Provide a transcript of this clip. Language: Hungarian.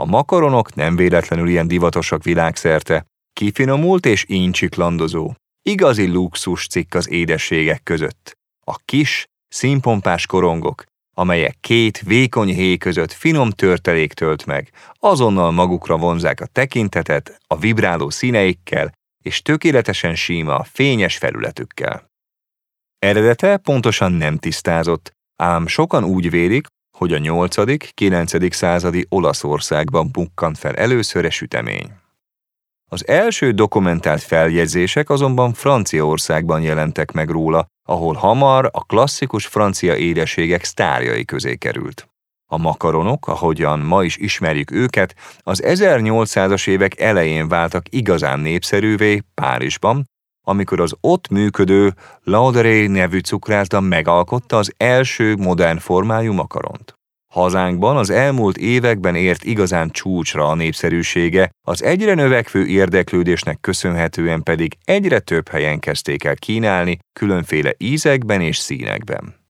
A makaronok nem véletlenül ilyen divatosak világszerte. Kifinomult és incsiklandozó. Igazi luxus cikk az édességek között. A kis, színpompás korongok, amelyek két vékony héj között finom törtelék tölt meg, azonnal magukra vonzák a tekintetet a vibráló színeikkel és tökéletesen síma, fényes felületükkel. Eredete pontosan nem tisztázott, ám sokan úgy vélik, hogy a 8.-9. századi Olaszországban bukkant fel először a sütemény. Az első dokumentált feljegyzések azonban Franciaországban jelentek meg róla, ahol hamar a klasszikus francia édességek sztárjai közé került. A makaronok, ahogyan ma is ismerjük őket, az 1800-as évek elején váltak igazán népszerűvé Párizsban, amikor az ott működő Lauderie nevű cukrászda megalkotta az első modern formájú makaront. Hazánkban az elmúlt években ért igazán csúcsra a népszerűsége, az egyre növekvő érdeklődésnek köszönhetően pedig egyre több helyen kezdték el kínálni, különféle ízekben és színekben.